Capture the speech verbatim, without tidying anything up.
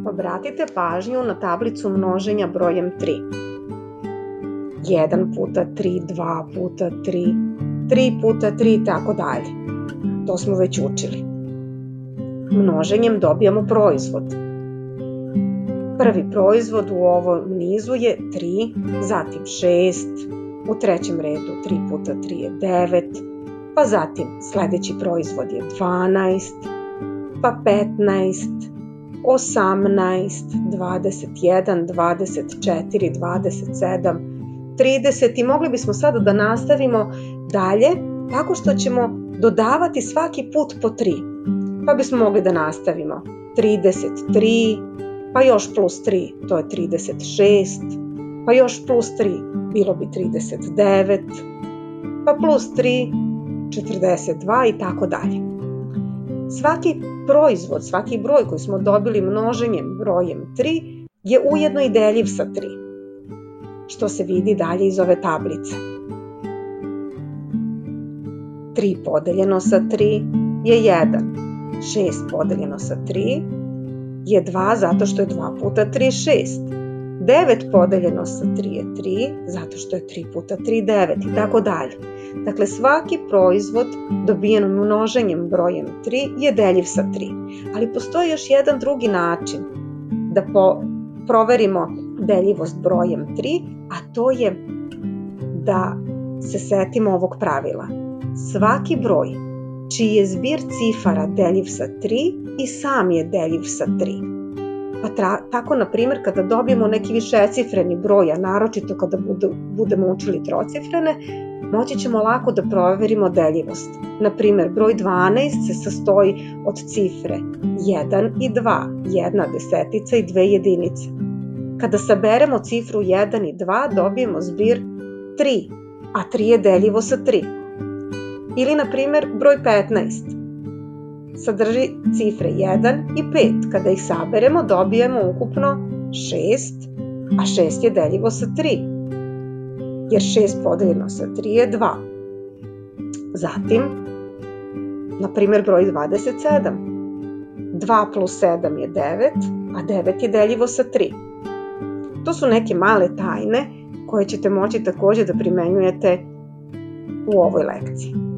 Obratite pažnju na tablicu množenja brojem tri. jedan puta tri, dva puta tri, tri puta tri i tako dalje. To smo već učili. Množenjem dobijamo proizvod. Prvi proizvod u ovom nizu je tri, zatim šest, u trećem redu tri puta tri je devet, pa zatim sledeći proizvod je dvanaest, pa petnaest, osamnaest, dvadeset jedan, dvadeset četiri, dvadeset sedam, trideset i mogli bismo sada da nastavimo dalje tako što ćemo dodavati svaki put po tri. Pa bismo mogli da nastavimo trideset tri, pa još plus tri, to je trideset šest, pa još plus tri, bilo bi trideset devet, pa plus tri, četrdeset dva i tako dalje. Svaki proizvod, svaki broj koji smo dobili množenjem brojem tri je ujedno i deljiv sa tri, što se vidi dalje iz ove tablice. tri podeljeno sa tri je jedan, šest podeljeno sa tri je dva zato što je dva puta tri šest, devet podeljeno sa tri je tri zato što je tri puta tri devet i tako dalje. Dakle, svaki proizvod dobijen množenjem brojem tri je deljiv sa tri. Ali postoji još jedan drugi način da po, proverimo deljivost brojem tri, a to je da se setimo ovog pravila. Svaki broj čiji je zbir cifara deljiv sa tri i sam je deljiv sa tri. Pa tra, tako, na primjer, kada dobijemo neki višecifreni broj, a naročito kada bude, budemo učili trocifrene, moći ćemo lako da proverimo deljivost. Na primjer, broj dvanaest se sastoji od cifre jedan i dva, jedna desetica i dve jedinice. Kada saberemo cifru jedan i dva, dobijemo zbir tri, a tri je deljivo sa tri. Ili, na primjer, broj petnaest sadrži cifre jedan i pet. Kada ih saberemo, dobijemo ukupno šest, a šest je deljivo sa tri, jer šest podeljeno sa tri je dva. Zatim, na primjer, broj dvadeset sedam. dva plus sedam je devet, a devet je deljivo sa tri. To su neke male tajne koje ćete moći takođe da primenjujete u ovoj lekciji.